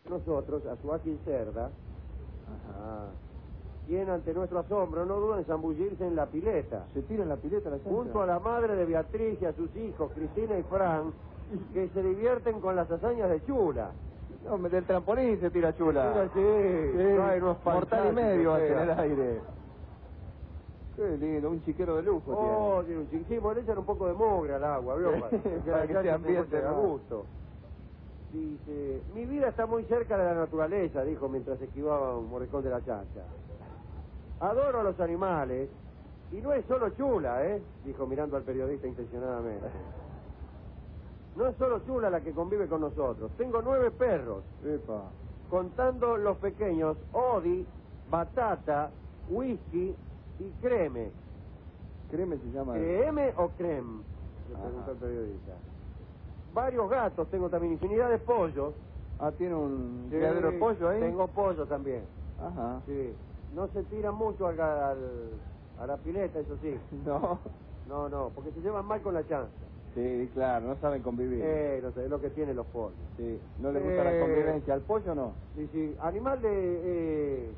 nosotros a su ágil cerda, Ajá. quien ante nuestro asombro no duda en zambullirse en la pileta, ¿Se tira en la pileta la chancha? junto a la madre de Beatriz y a sus hijos, Cristina y Fran, que se divierten con las hazañas de Chula. No, del trampolín se tira Chula. Sí, trae unos mortal y panchazos medio que hace en el pega. aire. Qué lindo, un chiquero de lujo Oh, tiene un chiquito, le echan un poco de mugre al agua, ¿vio? Para que se ambiente a más. gusto. Dice, mi vida está muy cerca de la naturaleza, dijo mientras esquivaba un morricón de la chancha. Adoro a los animales, y no es solo Chula, dijo mirando al periodista intencionadamente. No es solo Chula la que convive con nosotros, tengo 9 perros, Epa. contando los pequeños Odi, Batata, Whisky y Creme. Creme se llama. ¿Creme o creme? Le preguntó Ajá. el periodista. Varios gatos, tengo también infinidad de pollos. Ah, tiene un Sí, criadero de pollo ahí. Tengo pollos también. Ajá. Sí. No se tiran mucho a la pileta, eso sí. No. No, porque se llevan mal con la chanza. Sí, claro, no saben convivir. No sé, es lo que tienen los pollos. Sí, no le gusta la convivencia. ¿Al pollo no? Sí, animal de...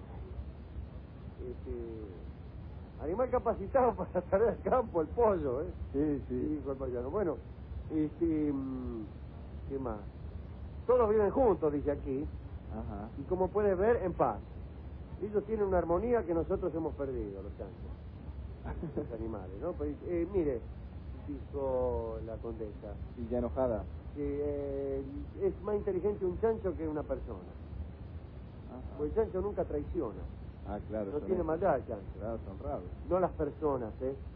animal capacitado para salir al campo, el pollo, Sí. Dijo el payano. Bueno, ¿qué más? Todos viven juntos, dice aquí, Ajá. y como puedes ver, en paz. Ellos tienen una armonía que nosotros hemos perdido, los chanchos, los animales, ¿no? Pues, mire, dijo la condesa, Y ya enojada. que es más inteligente un chancho que una persona. Ajá. Porque el chancho nunca traiciona, Ah, claro. no son tiene ellos. maldad el chancho, Claro, son raros. no las personas,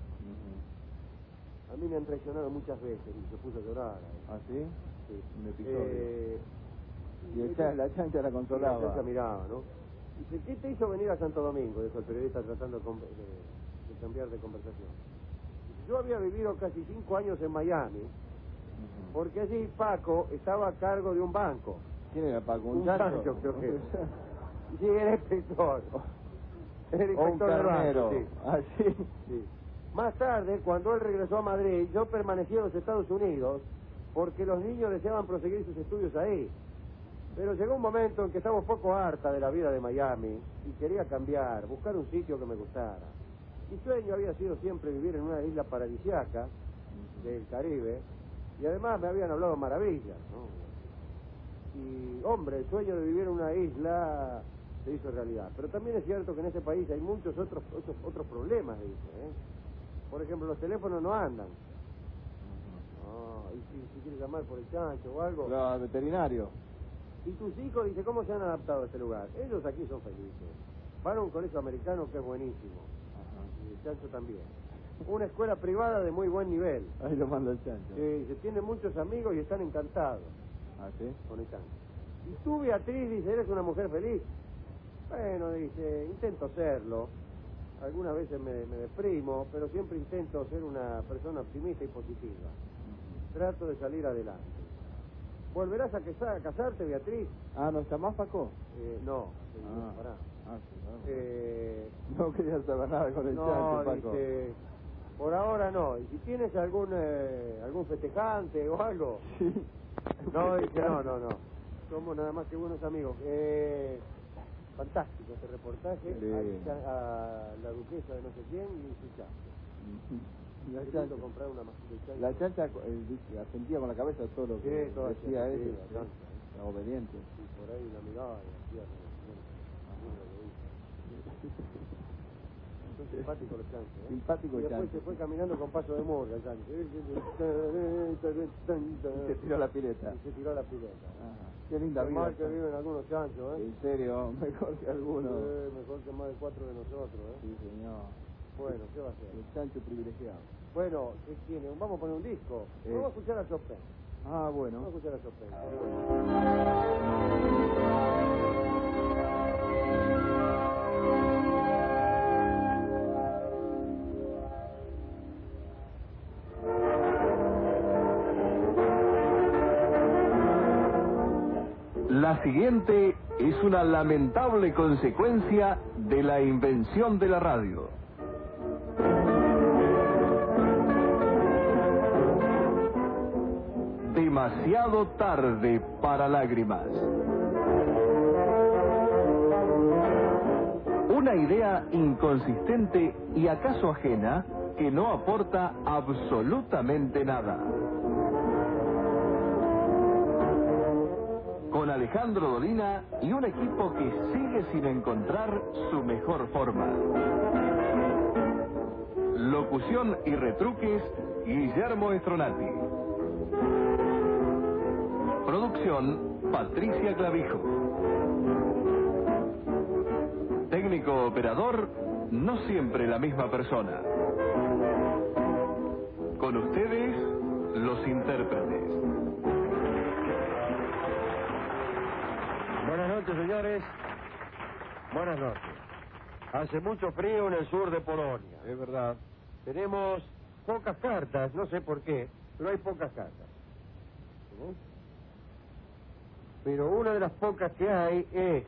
Ujú. A mí me han traicionado muchas veces y se puso a llorar. ¿Ah, sí? Sí. Un episodio. Y ella- la chancha la consolaba. La chancha miraba, ¿no? Dice, ¿qué te hizo venir a Santo Domingo? Dijo el periodista tratando de cambiar de conversación. Dice, yo había vivido casi 5 años en Miami, Ujú. porque allí Paco estaba a cargo de un banco. ¿Quién era Paco? ¿Un Un chancho? chancho, creo que era. Sí, era inspector. Era O un inspector del carnero. banco, sí. Ah, sí. Sí. Más tarde, cuando él regresó a Madrid, yo permanecí en los Estados Unidos porque los niños deseaban proseguir sus estudios ahí. Pero llegó un momento en que estaba un poco harta de la vida de Miami y quería cambiar, buscar un sitio que me gustara. Mi sueño había sido siempre vivir en una isla paradisiaca del Caribe y además me habían hablado maravillas, ¿no? Y, hombre, el sueño de vivir en una isla se hizo realidad. Pero también es cierto que en ese país hay muchos otros problemas, dice, Por ejemplo, los teléfonos no andan. Y si quieres llamar por el chancho o algo. Los veterinarios. Y tus hijos, dice, ¿cómo se han adaptado a este lugar? Ellos aquí son felices. Van a un colegio americano que es buenísimo. Ajá. Y el chancho también. Una escuela privada de muy buen nivel. Ahí lo manda el chancho. Se tienen muchos amigos y están encantados ¿Ah, sí? con el chancho. Y tú, Beatriz, dice, ¿eres una mujer feliz? Bueno, dice, intento serlo. Algunas veces me deprimo, pero siempre intento ser una persona optimista y positiva. Trato de salir adelante. ¿Volverás a casarte, Beatriz? Ah, ¿no está más Paco? No, pará. Sí, claro. No quería saber nada con el No, chancho, Paco. dice, por ahora no. ¿Y si tienes algún festejante o algo? Sí. No, dice, no. Somos nada más que buenos amigos. Fantástico este reportaje. Sí. A la duquesa de no sé quién y su chancho. La Intento chancha, comprar una masita de chancho. la chancha asentía con la cabeza todo lo que todo decía así, ella. la chancha, Era obediente. Y por ahí la miraba y hacía como lo que dice. Son simpáticos los chanchos, Simpático y después chancho. se fue caminando con paso de morga el chancho. Y se tiró a la pileta. Y se tiró a la pileta. Ajá. Qué linda Qué vida. mal que viven algunos chanchos, En serio, mejor que algunos. mejor que más de 4 de nosotros, Sí, señor. Bueno, ¿qué va a hacer? El chancho privilegiado. Bueno, ¿qué tiene? Vamos a poner un disco. Vamos a escuchar a Chopin. Ah, bueno. Vamos a escuchar a Chopin. La siguiente es una lamentable consecuencia de la invención de la radio. Demasiado tarde para lágrimas. Una idea inconsistente y acaso ajena que no aporta absolutamente nada. Con Alejandro Dolina y un equipo que sigue sin encontrar su mejor forma. Locución y retruques, Guillermo Estronati. Producción, Patricia Clavijo. Técnico operador, no siempre la misma persona. Con ustedes, los intérpretes. Buenas noches, señores. Buenas noches. Hace mucho frío en el sur de Polonia. Es verdad. Tenemos pocas cartas, no sé por qué, pero hay pocas cartas. ¿Sí? Pero una de las pocas que hay es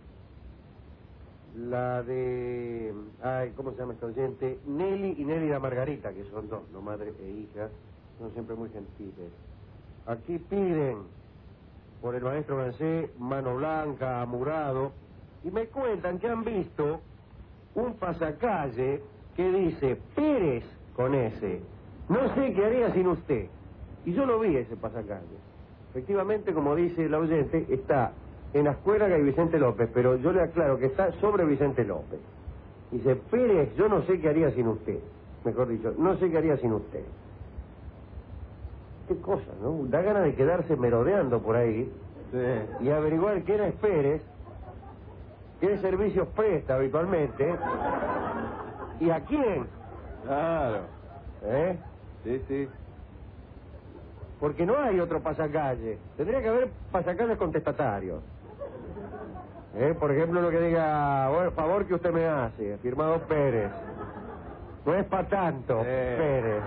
la de... Ay, ¿cómo se llama esta oyente? Nelly y Nélida Margarita, que son dos, no madre e hija, son siempre muy gentiles. Aquí piden por el maestro francés Mano Blanca, Amurado, y me cuentan que han visto un pasacalle que dice Pérez con S. No sé qué haría sin usted. Y yo lo vi ese pasacalle. Efectivamente, como dice la oyente, está en Azcuéraga y Vicente López, pero yo le aclaro que está sobre Vicente López. Dice, Pérez, yo no sé qué haría sin usted. Mejor dicho, no sé qué haría sin usted. Qué cosa, ¿no? Da ganas de quedarse merodeando por ahí, Sí. y averiguar quién es Pérez, qué servicios presta habitualmente, y a quién. Claro. ¿Eh? Sí, sí. Porque no hay otro pasacalle. Tendría que haber pasacalles contestatarios. Por ejemplo, lo que diga, bueno, favor que usted me hace, firmado Pérez. No es para tanto, Pérez.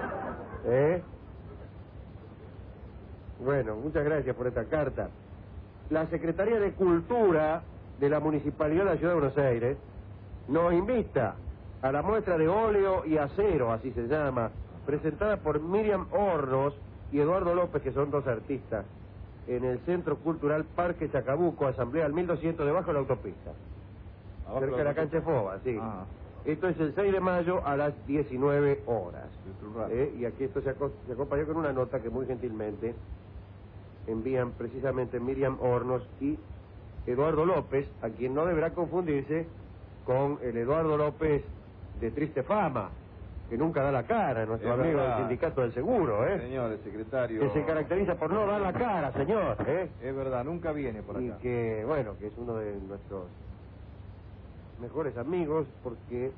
Bueno, muchas gracias por esta carta. La Secretaría de Cultura de la Municipalidad de la Ciudad de Buenos Aires nos invita a la muestra de óleo y acero, así se llama, presentada por Miriam Hornos y Eduardo López, que son dos artistas, en el Centro Cultural Parque Chacabuco, Asamblea al 1200 debajo de la autopista, cerca de la cancha de Foba, sí. Ah. Esto es el 6 de mayo a las 19 horas. Dentro de un rato. Y aquí esto se acompañó con una nota que muy gentilmente envían precisamente Miriam Hornos y Eduardo López, a quien no deberá confundirse con el Eduardo López de triste fama, que nunca da la cara, nuestro Es amigo verdad. del sindicato del seguro, Señor, el secretario. que se caracteriza por no dar la cara, señor, Es verdad, nunca viene por y acá. que, bueno, que es uno de nuestros mejores amigos, porque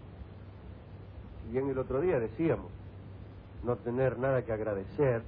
si bien el otro día decíamos no tener nada que agradecer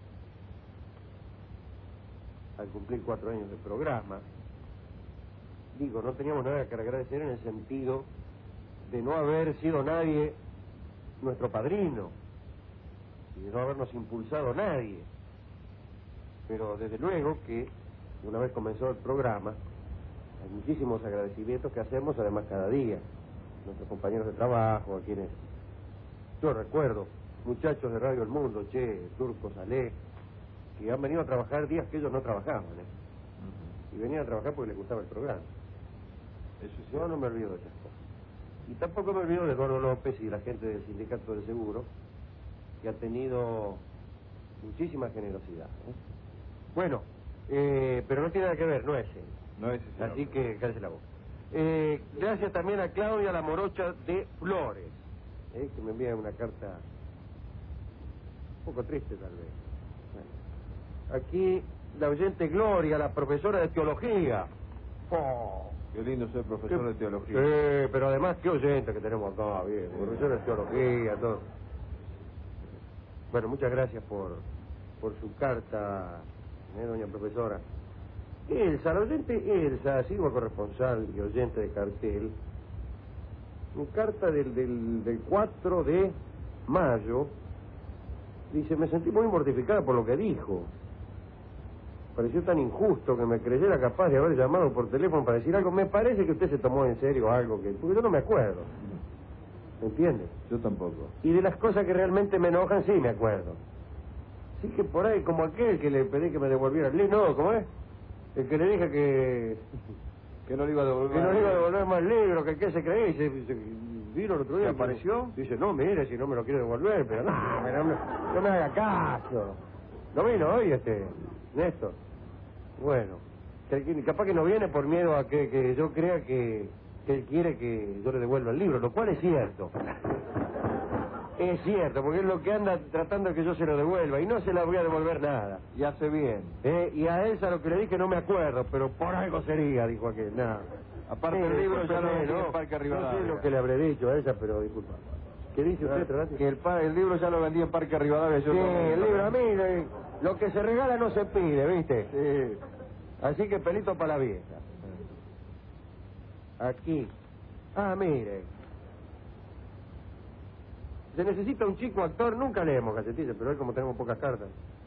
al cumplir 4 años de programa, digo, no teníamos nada que agradecer en el sentido de no haber sido nadie nuestro padrino y de no habernos impulsado nadie, pero desde luego que una vez comenzó el programa hay muchísimos agradecimientos que hacemos además cada día, nuestros compañeros de trabajo, a quienes yo recuerdo, muchachos de Radio El Mundo, Che, Turco, Salé, que han venido a trabajar días que ellos no trabajaban, y venían a trabajar porque les gustaba el programa. Eso sí. Yo no me olvido de esas cosas. Y tampoco me olvido de Eduardo López y la gente del Sindicato del Seguro, que ha tenido muchísima generosidad. Bueno, pero no tiene nada que ver, no es él. No es ese. Así que cállese la boca. Gracias también a Claudia La Morocha de Flores, que me envía una carta un poco triste tal vez. Bueno. Aquí la oyente Gloria, la profesora de teología. Oh, Qué lindo ser profesor de teología. Sí, pero además qué oyente que tenemos acá, bien, profesor de teología, todo. Bueno, muchas gracias por su carta, doña profesora. Elsa, la oyente Elsa, asigua corresponsal y oyente de cartel, mi carta del 4 de mayo, dice, me sentí muy mortificada por lo que dijo. Pareció tan injusto que me creyera capaz de haber llamado por teléfono para decir algo. Me parece que usted se tomó en serio algo, porque yo no me acuerdo. ¿Me entiende? Yo tampoco. Y de las cosas que realmente me enojan, sí me acuerdo. Así que por ahí, como aquel que le pedí que me devolviera el libro, no, ¿cómo es? El que le dije Que no le iba a devolver. que no le iba a devolver más libros, que qué se creía. Y vino el otro día. ¿Se apareció? Dice, no, mire, si no me lo quiere devolver, pero no me haga caso. No vino hoy Néstor. Bueno, capaz que no viene por miedo a que yo crea que él quiere que yo le devuelva el libro, lo cual es cierto. Es cierto, porque es lo que anda tratando de que yo se lo devuelva y no se la voy a devolver nada. Y hace bien. Y a Elsa lo que le dije no me acuerdo, pero por algo sería, dijo aquel. Nada. Aparte el libro ya lo vendí en el Parque No Rivadavia. sé lo que le habré dicho a Elsa, pero disculpa. ¿Qué dice usted, Trabati? Que el libro ya lo vendí en Parque Rivadavia. Yo Sí, también. el libro a mí, lo que se regala no se pide, ¿viste? Sí. Así que pelito para la vieja. Aquí. Ah, mire. Se necesita un chico actor, nunca leemos Gacetilla, pero hoy como tenemos pocas cartas.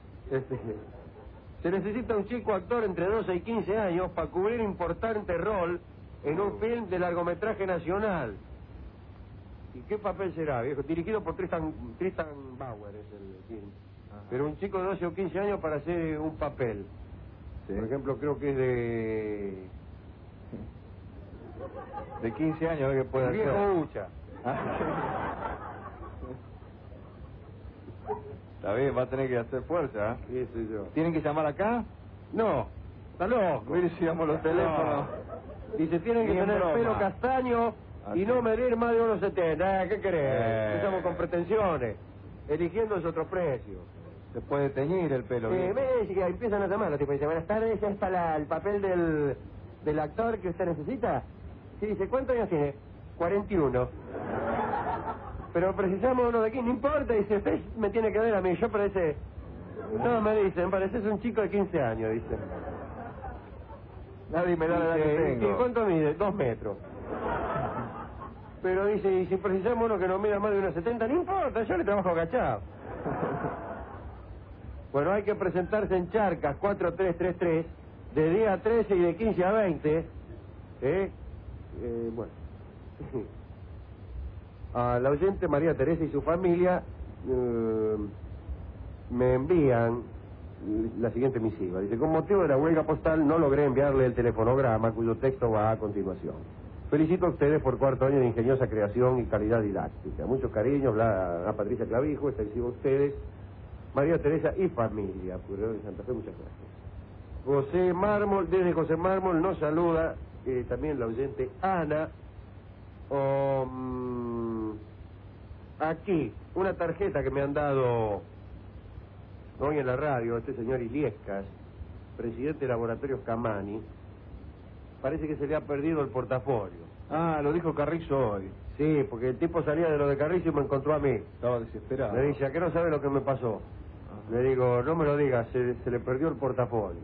Se necesita un chico actor entre 12 y 15 años para cubrir importante rol en un film de largometraje nacional. ¿Y qué papel será, viejo? Dirigido por Tristan Bauer es el film. Ajá. Pero un chico de 12 o 15 años para hacer un papel. Sí. Por ejemplo, creo que es De 15 años, ¿qué puede el viejo hacer? Ucha. Está bien, va a tener que hacer fuerza. ¿Eh? Sí, soy yo. ¿Tienen que llamar acá? No, está loco. Mire si llamo los teléfonos. Dice, tienen que Ni en tener broma. pelo castaño y Así. no medir más de 1,70. ¿Qué querés? Estamos Estamos con pretensiones. Eligiendo es otro precio. Se puede teñir el pelo. bien. Me dice que empiezan a llamar los tipos. Dice, buenas tardes, ¿ya es para el papel del actor que usted necesita? Sí, dice, ¿cuántos años tiene? 41. Pero precisamos uno de aquí, no importa, dice, usted me tiene que ver a mí, yo parece... No, me dicen, pareces un chico de 15 años, dice. Nadie me da la edad que Dice, tengo. ¿y cuánto mide? 2 metros. Pero dice, y si precisamos uno que no mida más de 1,70, no importa, yo le trabajo agachado. Bueno, hay que presentarse en Charcas 4333, de día 13 y de 15 a 20. Bueno. A la oyente María Teresa y su familia me envían la siguiente misiva. Dice, con motivo de la huelga postal no logré enviarle el telefonograma cuyo texto va a continuación. Felicito a ustedes por 4 años de ingeniosa creación y calidad didáctica. Muchos cariños, a Patricia Clavijo, extensivo a ustedes, María Teresa y familia. Pueblo de Santa Fe, muchas gracias. José Mármol, desde José Mármol nos saluda también la oyente Ana. Aquí, una tarjeta que me han dado hoy en la radio, este señor Iliescas, presidente de Laboratorios Camani. Parece que se le ha perdido el portafolio. Ah, lo dijo Carrizo hoy. Sí, porque el tipo salía de lo de Carrizo y me encontró a mí. Estaba desesperado. Me dice, ¿a qué no sabe lo que me pasó? Le digo, no me lo digas, se le perdió el portafolio.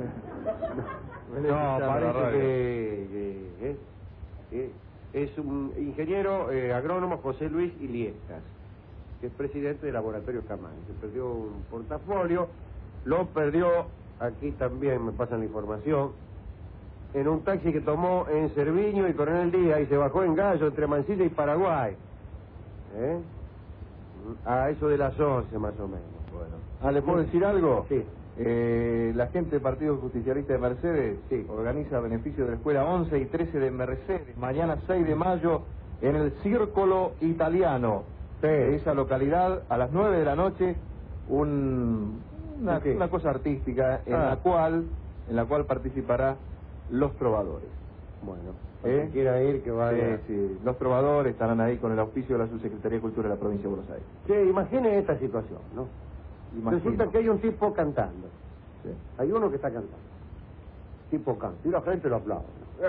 No, parece que es un ingeniero agrónomo José Luis Iliescas, que es presidente de Laboratorios Camani. Se perdió un portafolio, lo perdió, aquí también me pasan la información, en un taxi que tomó en Cerviño y Coronel Díaz y se bajó en Gallo, entre Mansilla y Paraguay. A eso de las 11 más o menos. Bueno. ¿le puedo decir algo? Sí. La gente del Partido Justicialista de Mercedes Sí. organiza beneficio de la escuela 11 y 13 de Mercedes. Mañana 6 de mayo en el Círculo Italiano. Sí. De esa localidad, a las 9 de la noche, una ¿Qué? cosa artística en la cual participará Los Trovadores. Bueno, quien quiera ir, que vaya. Sí, Los Trovadores estarán ahí con el auspicio de la Subsecretaría de Cultura de la Provincia de Buenos Aires. Sí, imagine esta situación, ¿no? Imagino. Resulta que hay un tipo cantando. Sí. Hay uno que está cantando. Tipo canta. Y la gente lo aplaude.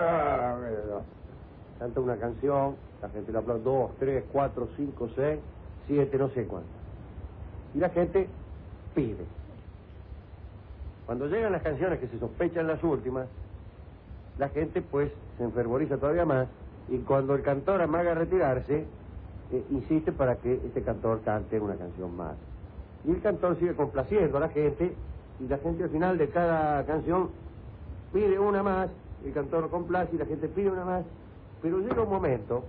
Canta una canción, la gente lo aplaude 2, 3, 4, 5, 6, 7, no sé cuántas. Y la gente pide. Cuando llegan las canciones que se sospechan las últimas, la gente pues se enfervoriza todavía más y cuando el cantor amaga a retirarse, insiste para que este cantor cante una canción más. Y el cantor sigue complaciendo a la gente y la gente al final de cada canción pide una más, el cantor complace y la gente pide una más, pero llega un momento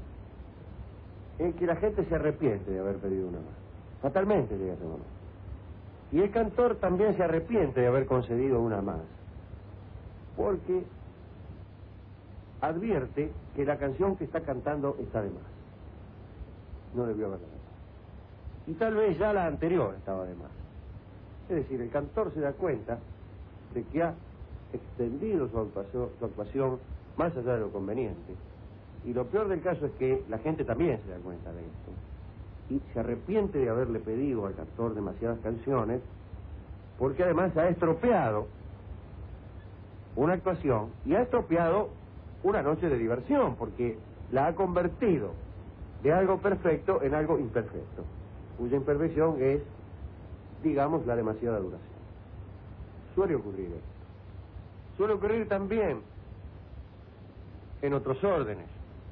en que la gente se arrepiente de haber pedido una más. Fatalmente llega ese momento. Y el cantor también se arrepiente de haber concedido una más. porque advierte que la canción que está cantando está de más. No debió haberla cantado. Y tal vez ya la anterior estaba de más. Es decir, el cantor se da cuenta de que ha extendido su actuación más allá de lo conveniente. Y lo peor del caso es que la gente también se da cuenta de esto. Y se arrepiente de haberle pedido al cantor demasiadas canciones, porque además ha estropeado una actuación y ha estropeado una noche de diversión, porque la ha convertido de algo perfecto en algo imperfecto, cuya imperfección es, digamos, la demasiada duración. Suele ocurrir esto. Suele ocurrir también en otros órdenes.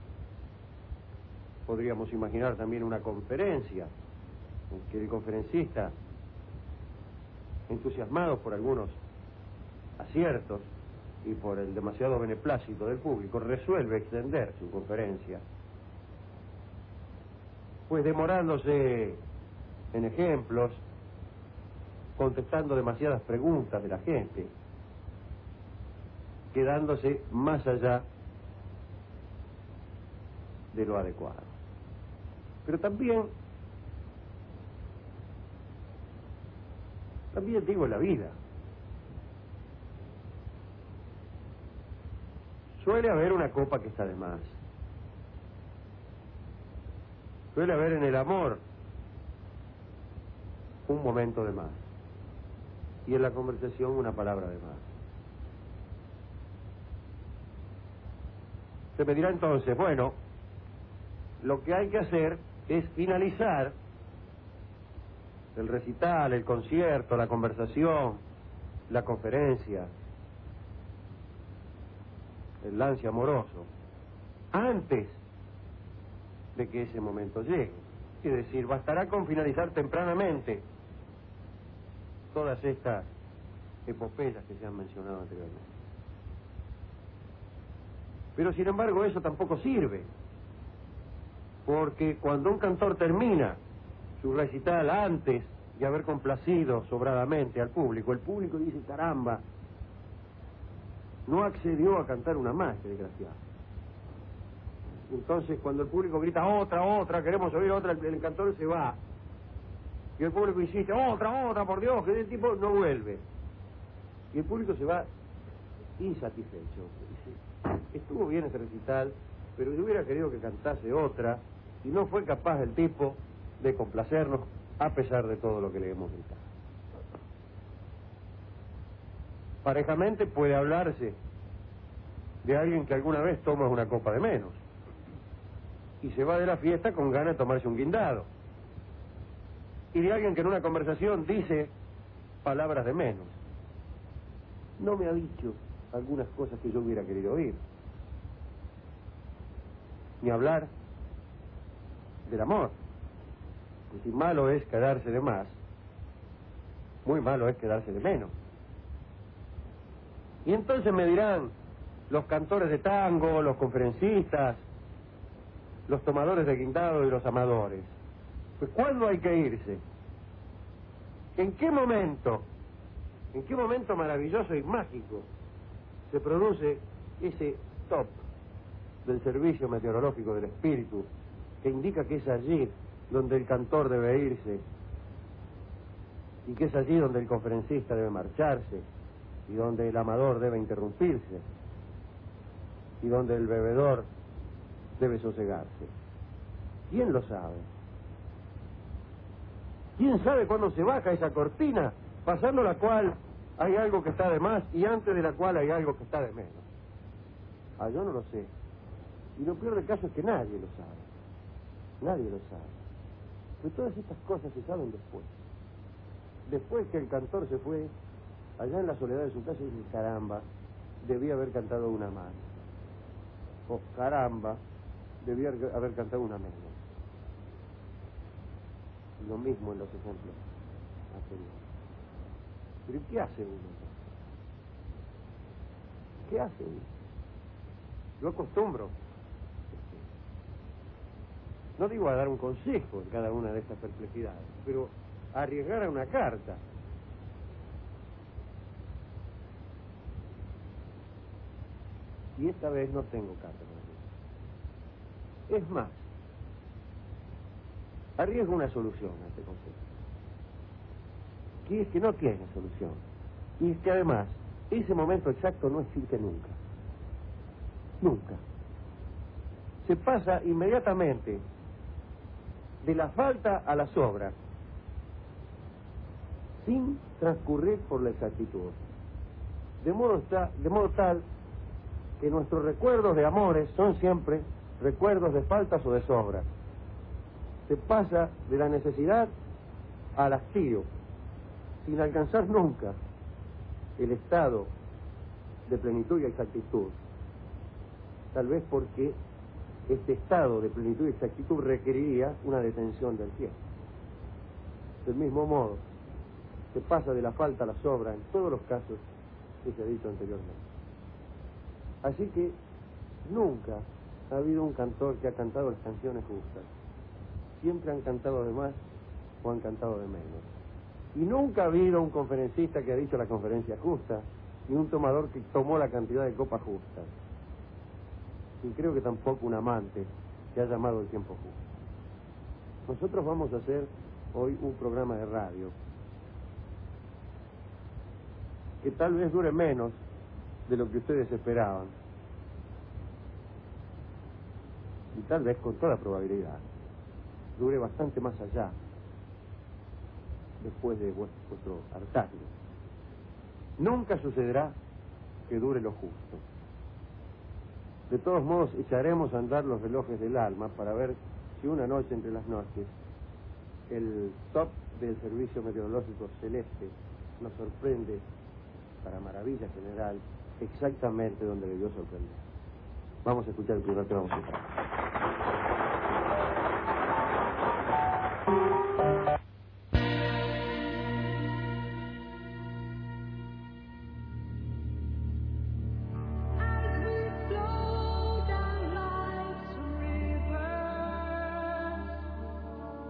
Podríamos imaginar también una conferencia en que el conferencista, entusiasmado por algunos aciertos y por el demasiado beneplácito del público, resuelve extender su conferencia, pues demorándose en ejemplos, contestando demasiadas preguntas de la gente, quedándose más allá de lo adecuado. Pero también digo, la vida suele haber una copa que está de más. Suele haber en el amor un momento de más. Y en la conversación una palabra de más. Se me dirá entonces, bueno, lo que hay que hacer es finalizar el recital, el concierto, la conversación, la conferencia, el lance amoroso, antes de que ese momento llegue. Es decir, bastará con finalizar tempranamente todas estas epopeyas que se han mencionado anteriormente. Pero sin embargo eso tampoco sirve, porque cuando un cantor termina su recital antes de haber complacido sobradamente al público, el público dice, caramba, no accedió a cantar una más, que desgraciado. Entonces cuando el público grita, otra, queremos oír otra, el cantor se va. Y el público insiste, otra, por Dios, que el tipo no vuelve. Y el público se va insatisfecho. Dice, estuvo bien ese recital, pero yo hubiera querido que cantase otra, y no fue capaz el tipo de complacernos a pesar de todo lo que le hemos gritado. Parejamente puede hablarse de alguien que alguna vez toma una copa de menos y se va de la fiesta con ganas de tomarse un guindado, y de alguien que en una conversación dice palabras de menos. No me ha dicho algunas cosas que yo hubiera querido oír. Ni hablar del amor. Pues si malo es quedarse de más, muy malo es quedarse de menos. Y entonces me dirán los cantores de tango, los conferencistas, los tomadores de guindado y los amadores, pues ¿cuándo hay que irse? ¿En qué momento maravilloso y mágico se produce ese top del servicio meteorológico del espíritu que indica que es allí donde el cantor debe irse y que es allí donde el conferencista debe marcharse y donde el amador debe interrumpirse y donde el bebedor debe sosegarse? ¿Quién lo sabe? ¿Quién sabe cuándo se baja esa cortina, pasando la cual hay algo que está de más y antes de la cual hay algo que está de menos? Yo no lo sé. Y lo peor del caso es que nadie lo sabe. Nadie lo sabe. Pero todas estas cosas se saben después. Después que el cantor se fue, allá en la soledad de su casa, y dice, caramba, debía haber cantado una más. O caramba, debía haber cantado una menos. Lo mismo en los ejemplos anteriores. Pero ¿qué hace uno? ¿Qué hace uno? Yo acostumbro, no digo a dar un consejo en cada una de estas perplejidades, pero a arriesgar a una carta. Y esta vez no tengo cátedra. Es más, arriesgo una solución a este concepto, que es que no tiene solución. Y es que además, ese momento exacto no existe nunca. Nunca. Se pasa inmediatamente de la falta a la sobra, sin transcurrir por la exactitud. De modo tal que nuestros recuerdos de amores son siempre recuerdos de faltas o de sobras. Se pasa de la necesidad al hastío, sin alcanzar nunca el estado de plenitud y exactitud. Tal vez porque este estado de plenitud y exactitud requeriría una detención del tiempo. Del mismo modo, se pasa de la falta a la sobra en todos los casos que se ha dicho anteriormente. Así que nunca ha habido un cantor que ha cantado las canciones justas. Siempre han cantado de más o han cantado de menos. Y nunca ha habido un conferencista que ha dicho la conferencia justa, ni un tomador que tomó la cantidad de copas justas. Y creo que tampoco un amante que ha llamado el tiempo justo. Nosotros vamos a hacer hoy un programa de radio que tal vez dure menos de lo que ustedes esperaban. Y tal vez, con toda probabilidad, dure bastante más allá, después de vuestro hartazgo. Nunca sucederá que dure lo justo. De todos modos, echaremos a andar los relojes del alma para ver si una noche entre las noches el top del servicio meteorológico celeste nos sorprende, para maravilla general, exactamente donde debió sorprender. Vamos a escuchar el primer tema musical.